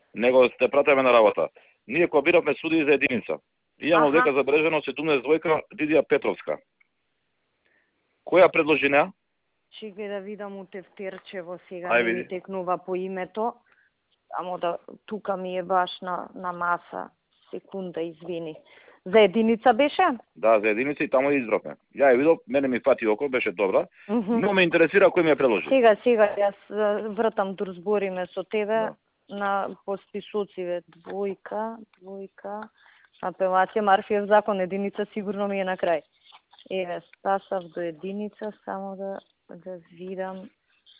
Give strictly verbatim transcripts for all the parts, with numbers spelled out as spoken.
него сте пратеме на работа. Ние кога биравме суди за единица. Имам овдека забележено седумнаесет двојка Лидија Петровска. Која предложи неа? Чекај да видам у тефтерчево сега, Ај, не ми види. текнува по името. Само да тука ми е баш на на маса. Секунда, извини. За единица беше? Да, за единица и таму ја избравме. Ја ја видов, мене ми фати око, беше добра. Mm -hmm. Но ме интересира кој ми ја предложи. Сега, сега, јас вртам да разбориме со тебе, Да. на посписуциве. Двојка, двојка, апелација, Марфиев закон, единица сигурно ми е на крај. Еве, стасав до единица, само да, да видам.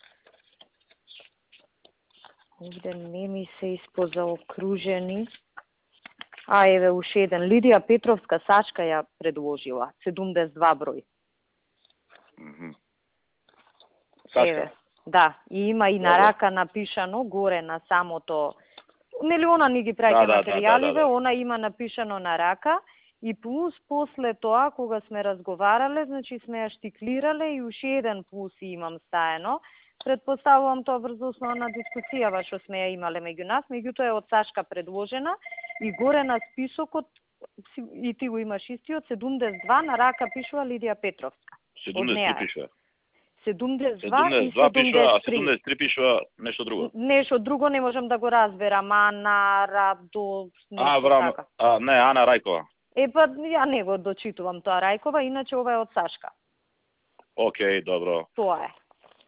Овде не ми се испозаокружени. А, еве, уште еден. Лидија Петровска, Сашка ја предложила. седумдесет и два број. Mm -hmm. Сашка. Еве, да, и има и на рака напишано горе на самото. Нели она ни ги праќа Да, да, материјаливе, да, да, да. она има напишано на рака и плюс после тоа кога сме разговарале, значи сме ја штиклирале и уште еден плюс имам стаено. Предпоставувам тоа врз основа на дискусијава што сме ја имале меѓу нас, меѓутоа е од Сашка предложена и горе на списокот и ти го имаш истиот седумдесет и два на рака пишува Лидија Петровска. седумдесет и три пишува. седумдесет и два и седумдесет и два пишува, а седумдесет и три. седумдесет и три пишува нешто друго. Нешто друго не можам да го разберам. Ана, Радо, А, нешто врам, така. а, не, Ана Рајкова. Е, па, ја не го дочитувам тоа Рајкова, иначе ова е од Сашка. Океј, добро. Тоа е.